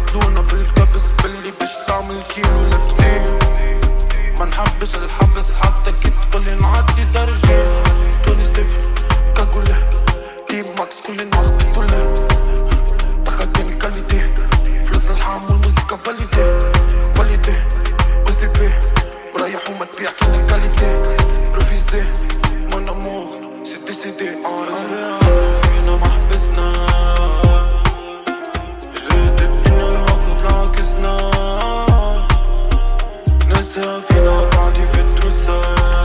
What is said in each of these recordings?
قتلونا بالكبس باللي باش تعمل كيلو لابسين. ما نحبش الحبس حتى كي تقولي نعدي درجين. توني صفر كاكولي تيم ماكس كل نوع بستولي تخدين الكاليتي فلوس الحام والموسيقى فاليدي فاليدي اوزي بي وريح وما تبيع كين الكاليتي رفيزي مون امور سي ديسيدي فينا ما حبسنا جريت الدنيا المفروض لعكسنا ناسها فينا قاعدين في الدروسة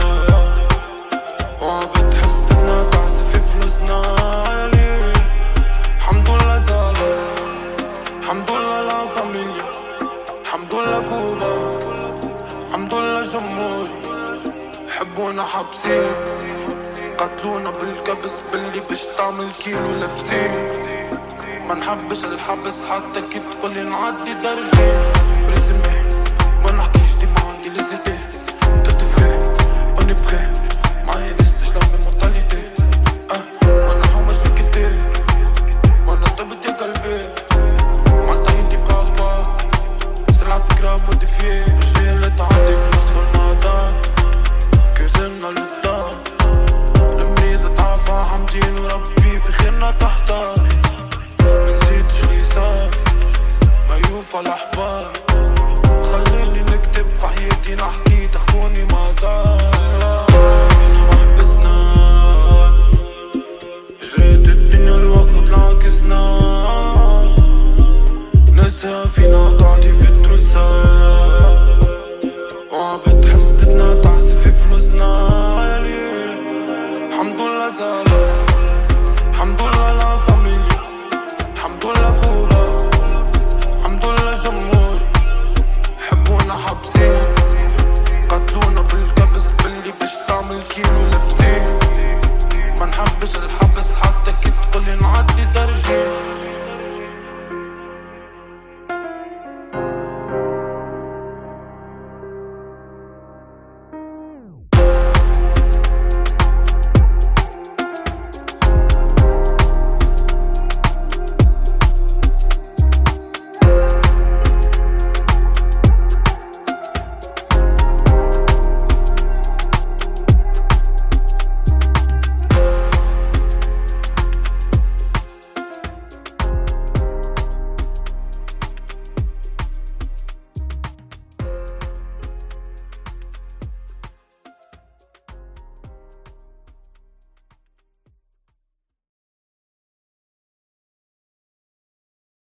وعبد حسدتنا تعصي في فلوسنا يالي الحمد لله زهر الحمد لله لا فاميليا الحمد لله كوبا الحمد لله جمهوري حبونا حابسين قتلونا بالكبس باللي باش تعمل كيلو لابسين. ما نحبش الحبس حتى كي تقولي نعدي درجين. ريزمي ما نحكيش ديما عندي ليزيدي تتفري اوني بخي معايا ليستش لامي مونتاليتي وانا حومش لكتي وانا طبت يا قلبي معطيتي بابا سلعة فكرة موديفيي رجالة تعدي فلوس في المعدن كرزلنا للدار المريض تعافى حمدين وربي في خيرنا تحتار منزيدش لي صار ما يوفى الأحبار خليني نكتب في حياتي نحكي تاخدوني ما زار